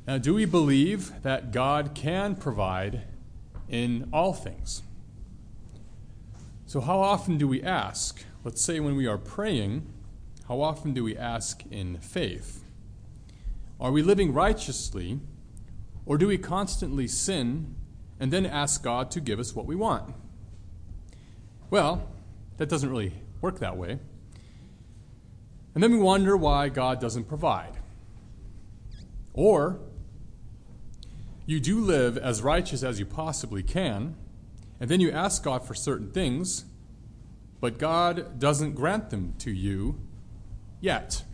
Now, do we believe that God can provide in all things? So how often do we ask? Let's say when we are praying, how often do we ask in faith? Are we living righteously, or do we constantly sin and then ask God to give us what we want? Well, that doesn't really work that way. And then we wonder why God doesn't provide. Or you do live as righteous as you possibly can, and then you ask God for certain things, but God doesn't grant them to you yet.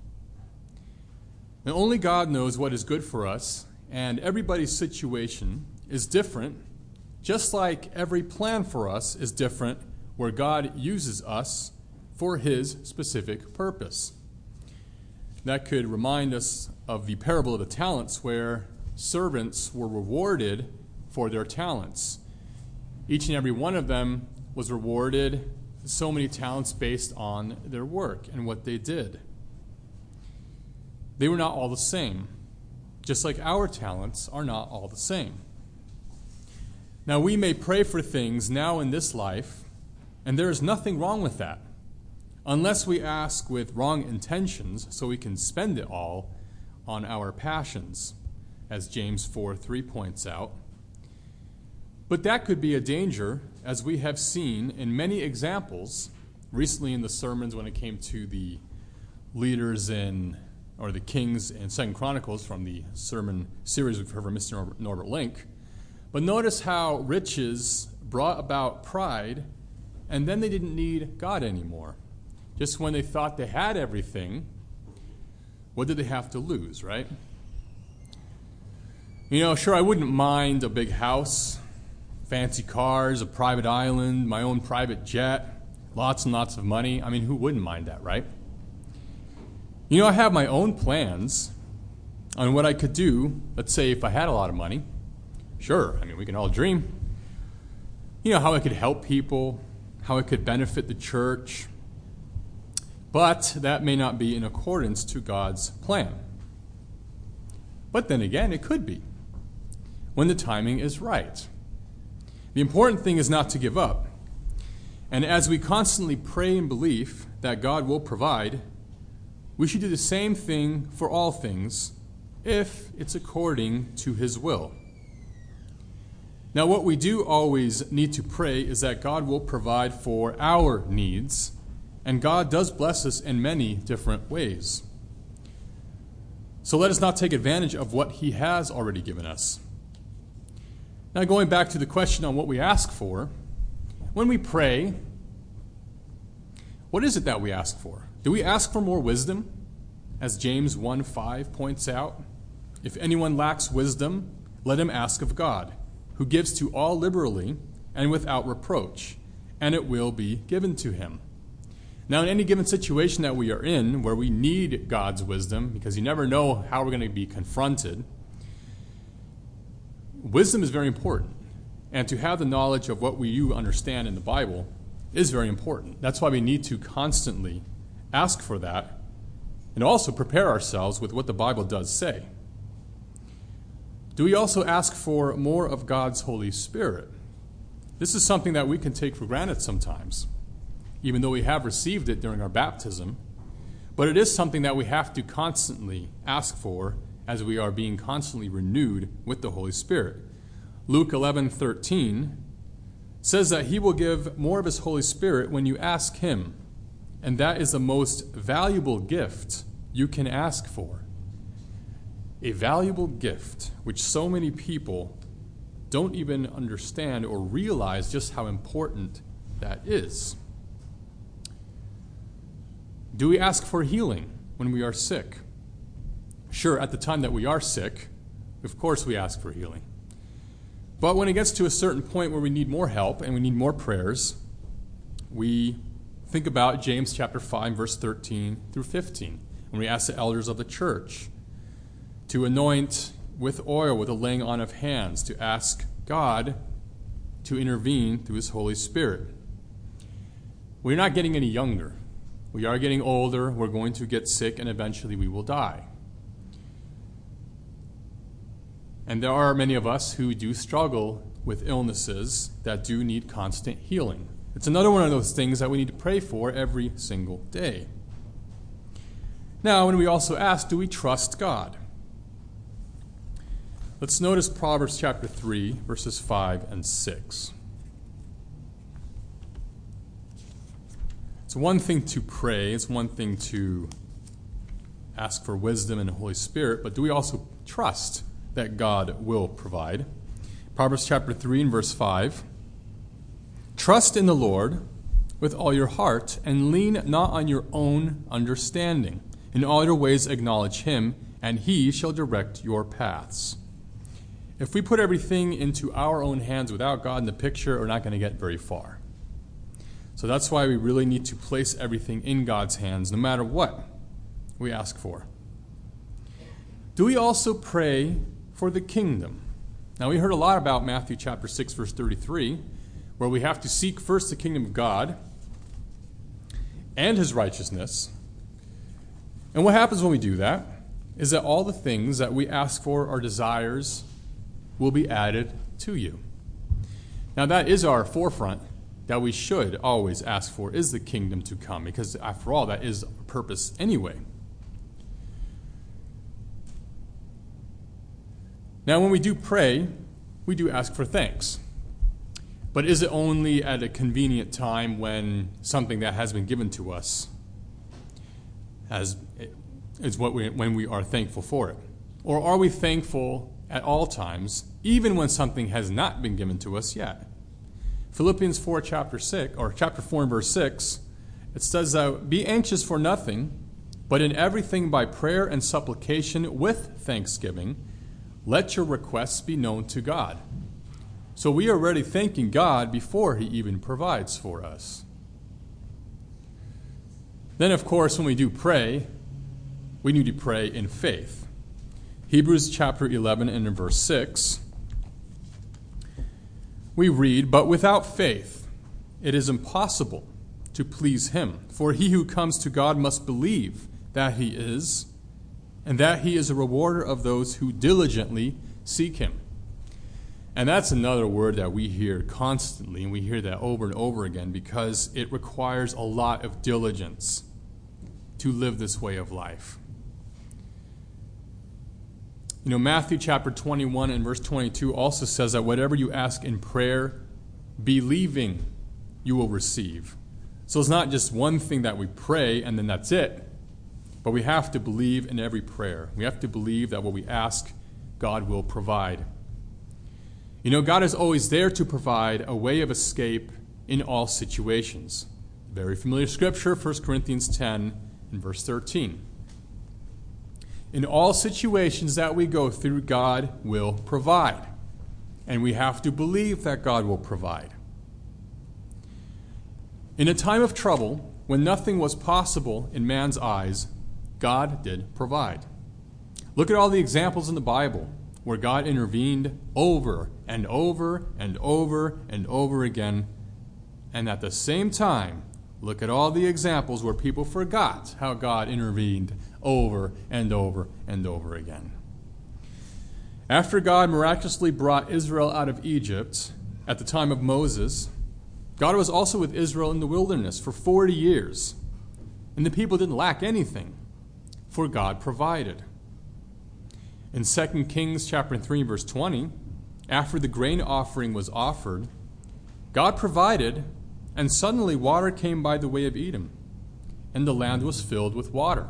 And only God knows what is good for us, and everybody's situation is different, just like every plan for us is different where God uses us for His specific purpose. That could remind us of the parable of the talents, where servants were rewarded for their talents. Each and every one of them was rewarded so many talents based on their work and what they did. They were not all the same, just like our talents are not all the same. Now, we may pray for things now in this life, and there is nothing wrong with that, unless we ask with wrong intentions so we can spend it all on our passions, as James 4:3 points out. But that could be a danger, as we have seen in many examples recently in the sermons when it came to the leaders or the kings in 2 Chronicles from the sermon series we've heard from Mr. Norbert Link. But notice how riches brought about pride, and then they didn't need God anymore. Just when they thought they had everything, what did they have to lose, right? Sure, I wouldn't mind a big house, fancy cars, a private island, my own private jet, lots and lots of money. I mean, who wouldn't mind that, right? I have my own plans on what I could do, let's say if I had a lot of money. Sure, we can all dream. How I could help people, how it could benefit the church. But that may not be in accordance to God's plan. But then again, it could be, when the timing is right. The important thing is not to give up. And as we constantly pray in belief that God will provide, we should do the same thing for all things if it's according to His will. Now, what we do always need to pray is that God will provide for our needs, and God does bless us in many different ways. So let us not take advantage of what He has already given us. Now, going back to the question on what we ask for, when we pray, what is it that we ask for? Do we ask for more wisdom? As James 1:5 points out, if anyone lacks wisdom, let him ask of God, who gives to all liberally and without reproach, and it will be given to him. Now, in any given situation that we are in, where we need God's wisdom, because you never know how we're going to be confronted, wisdom is very important. And to have the knowledge of what you understand in the Bible is very important. That's why we need to constantly ask for that, and also prepare ourselves with what the Bible does say. Do we also ask for more of God's Holy Spirit? This is something that we can take for granted sometimes, even though we have received it during our baptism. But it is something that we have to constantly ask for as we are being constantly renewed with the Holy Spirit. Luke 11:13 says that He will give more of His Holy Spirit when you ask Him, and that is the most valuable gift you can ask for. A valuable gift which so many people don't even understand or realize just how important that is. Do we ask for healing when we are sick? Sure, at the time that we are sick, of course we ask for healing. But when it gets to a certain point where we need more help and we need more prayers, we think about James chapter 5, verse 13 through 15, when we ask the elders of the church to anoint with oil with the laying on of hands, to ask God to intervene through His Holy Spirit. We're not getting any younger. We are getting older. We're going to get sick, and eventually we will die. And there are many of us who do struggle with illnesses that do need constant healing. It's another one of those things that we need to pray for every single day. Now, when we also ask, do we trust God? Let's notice Proverbs chapter 3, verses 5 and 6. It's one thing to pray, it's one thing to ask for wisdom and the Holy Spirit, but do we also trust that God will provide? Proverbs chapter 3 and verse 5. Trust in the Lord with all your heart, and lean not on your own understanding. In all your ways acknowledge him, and he shall direct your paths. If we put everything into our own hands without God in the picture, we're not going to get very far. So that's why we really need to place everything in God's hands, no matter what we ask for. Do we also pray for the kingdom? Now, we heard a lot about Matthew chapter 6, verse 33, where we have to seek first the kingdom of God and his righteousness. And what happens when we do that is that all the things that we ask for, our desires, will be added to you. Now, that is our forefront that we should always ask for, is the kingdom to come, because after all, that is our purpose anyway. Now, when we do pray, we do ask for thanks. But is it only at a convenient time when something that has been given to us when we are thankful for it? Or are we thankful at all times, even when something has not been given to us yet? Philippians 4, chapter 4 and verse 6, it says that, be anxious for nothing, but in everything by prayer and supplication with thanksgiving, let your requests be known to God. So we are already thanking God before he even provides for us. Then, of course, when we do pray, we need to pray in faith. Hebrews chapter 11 and in verse 6, we read, but without faith it is impossible to please him. For he who comes to God must believe that he is, and that he is a rewarder of those who diligently seek him. And that's another word that we hear constantly, and we hear that over and over again, because it requires a lot of diligence to live this way of life. You know, Matthew chapter 21 and verse 22 also says that whatever you ask in prayer, believing you will receive. So it's not just one thing that we pray and then that's it, but we have to believe in every prayer. We have to believe that what we ask, God will provide. You know, God is always there to provide a way of escape in all situations. Very familiar scripture, 1 Corinthians 10 and verse 13. In all situations that we go through, God will provide. And we have to believe that God will provide. In a time of trouble, when nothing was possible in man's eyes, God did provide. Look at all the examples in the Bible where God intervened over and over and over and over again. And at the same time, look at all the examples where people forgot how God intervened over and over and over again. After God miraculously brought Israel out of Egypt at the time of Moses, God was also with Israel in the wilderness for 40 years. And the people didn't lack anything, for God provided. In 2 Kings chapter 3, verse 20, after the grain offering was offered, God provided, and suddenly water came by the way of Edom, and the land was filled with water.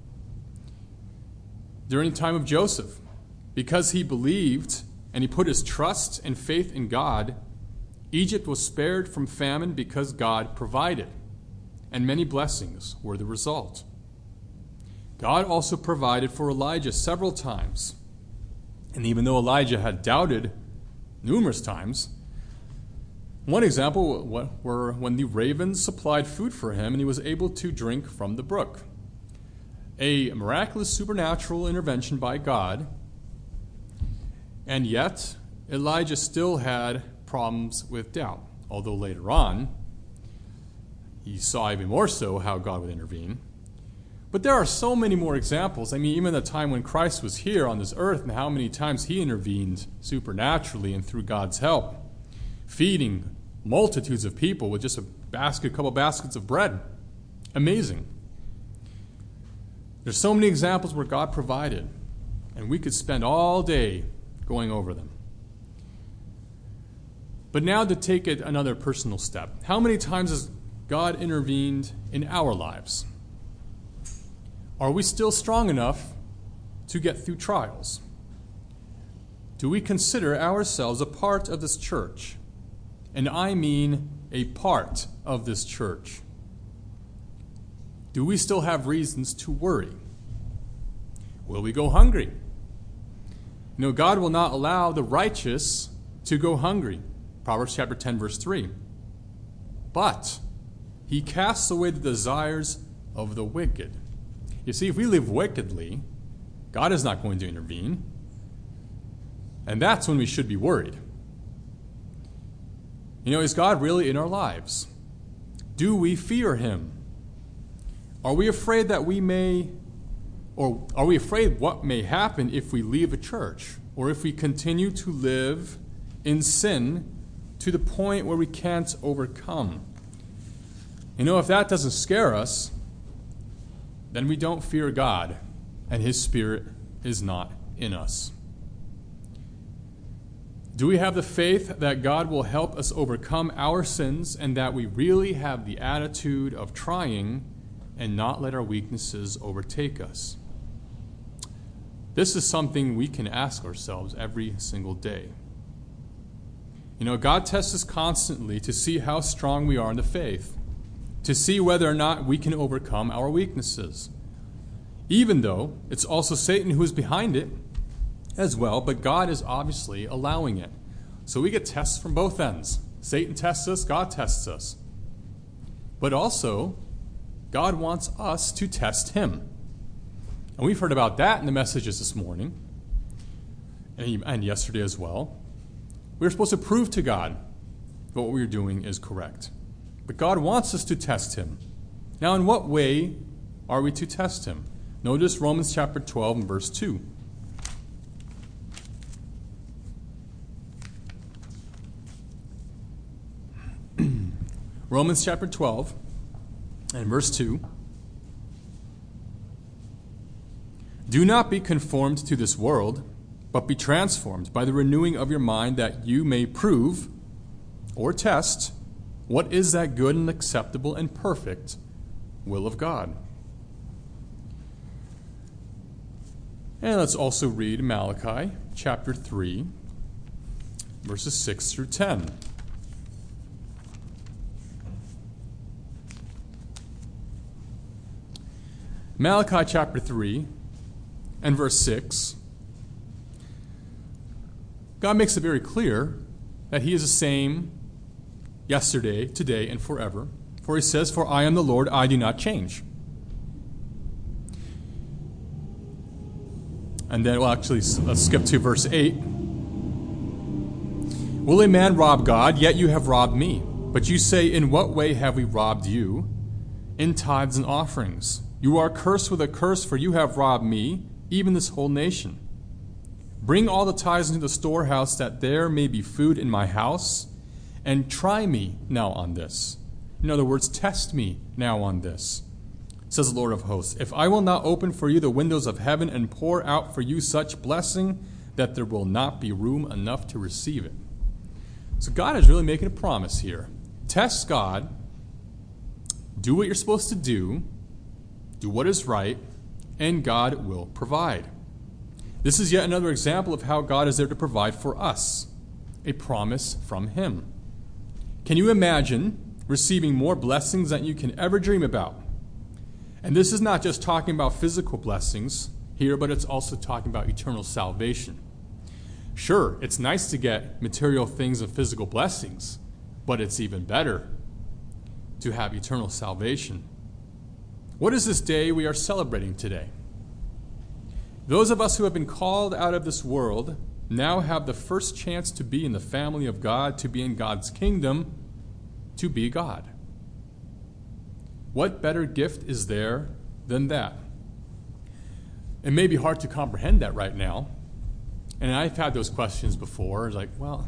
During the time of Joseph, because he believed and he put his trust and faith in God, Egypt was spared from famine because God provided, and many blessings were the result. God also provided for Elijah several times. And even though Elijah had doubted numerous times, one example were when the ravens supplied food for him and he was able to drink from the brook. A miraculous supernatural intervention by God. And yet, Elijah still had problems with doubt. Although later on, he saw even more so how God would intervene. But there are so many more examples. I mean, even the time when Christ was here on this earth and how many times he intervened supernaturally and through God's help, feeding multitudes of people with just a couple baskets of bread. Amazing. There's so many examples where God provided, and we could spend all day going over them. But now to take it another personal step. How many times has God intervened in our lives? Are we still strong enough to get through trials? Do we consider ourselves a part of this church? And I mean a part of this church. Do we still have reasons to worry? Will we go hungry? You know, God will not allow the righteous to go hungry. Proverbs chapter 10, verse 3. But he casts away the desires of the wicked. You see, if we live wickedly, God is not going to intervene. And that's when we should be worried. You know, is God really in our lives? Do we fear him? Are we afraid that are we afraid what may happen if we leave a church? Or if we continue to live in sin to the point where we can't overcome? You know, if that doesn't scare us, then we don't fear God, and his Spirit is not in us. Do we have the faith that God will help us overcome our sins and that we really have the attitude of trying and not let our weaknesses overtake us? This is something we can ask ourselves every single day. You know, God tests us constantly to see how strong we are in the faith, to see whether or not we can overcome our weaknesses. Even though it's also Satan who is behind it as well, but God is obviously allowing it. So we get tests from both ends. Satan tests us, God tests us. But also, God wants us to test him. And we've heard about that in the messages this morning and yesterday as well. We're supposed to prove to God that what we're doing is correct. But God wants us to test him. Now, in what way are we to test him? Notice Romans chapter 12 and verse 2. Romans chapter 12 and verse 2. Do not be conformed to this world, but be transformed by the renewing of your mind, that you may prove or test what is that good and acceptable and perfect will of God. And let's also read Malachi chapter 3, verses 6 through 10. Malachi chapter 3 and verse 6. God makes it very clear that he is the same yesterday, today, and forever. For he says, "For I am the Lord, I do not change." And then, let's skip to verse 8. Will a man rob God? Yet you have robbed me. But you say, in what way have we robbed you? In tithes and offerings. You are cursed with a curse, for you have robbed me, even this whole nation. Bring all the tithes into the storehouse, that there may be food in my house, and try me now on this. In other words, test me now on this, says the Lord of hosts. If I will not open for you the windows of heaven and pour out for you such blessing that there will not be room enough to receive it. So God is really making a promise here. Test God, do what you're supposed to do what is right, and God will provide. This is yet another example of how God is there to provide for us, a promise from him. Can you imagine receiving more blessings than you can ever dream about? And this is not just talking about physical blessings here, but it's also talking about eternal salvation. Sure, it's nice to get material things and physical blessings, but it's even better to have eternal salvation. What is this day we are celebrating today? Those of us who have been called out of this world now have the first chance to be in the family of God, to be in God's kingdom, to be God. What better gift is there than that? It may be hard to comprehend that right now. And I've had those questions before. It's like, well,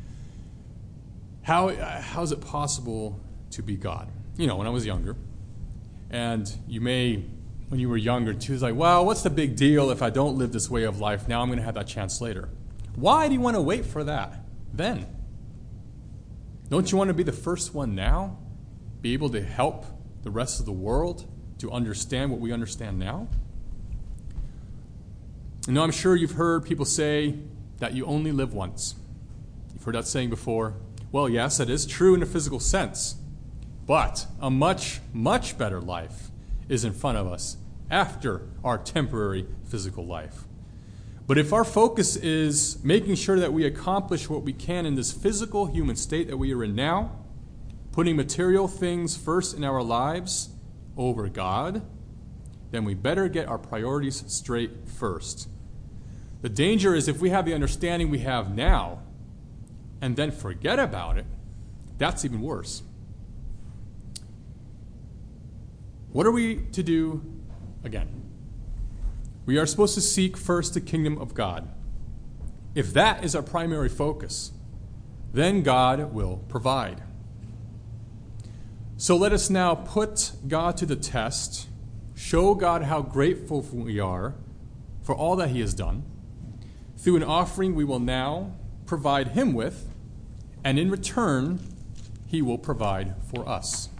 how is it possible to be God? You know, when I was younger. And you may, when you were younger too, it's like, well, what's the big deal if I don't live this way of life? Now I'm going to have that chance later. Why do you want to wait for that then? Don't you want to be the first one now? Be able to help the rest of the world to understand what we understand now? You know, I'm sure you've heard people say that you only live once. You've heard that saying before. Well, yes, that is true in a physical sense. But a much, much better life is in front of us after our temporary physical life. But if our focus is making sure that we accomplish what we can in this physical human state that we are in now, putting material things first in our lives over God, then we better get our priorities straight first. The danger is if we have the understanding we have now and then forget about it, that's even worse. What are we to do again? We are supposed to seek first the kingdom of God. If that is our primary focus, then God will provide. So let us now put God to the test, show God how grateful we are for all that he has done. Through an offering we will now provide him with, and in return, he will provide for us.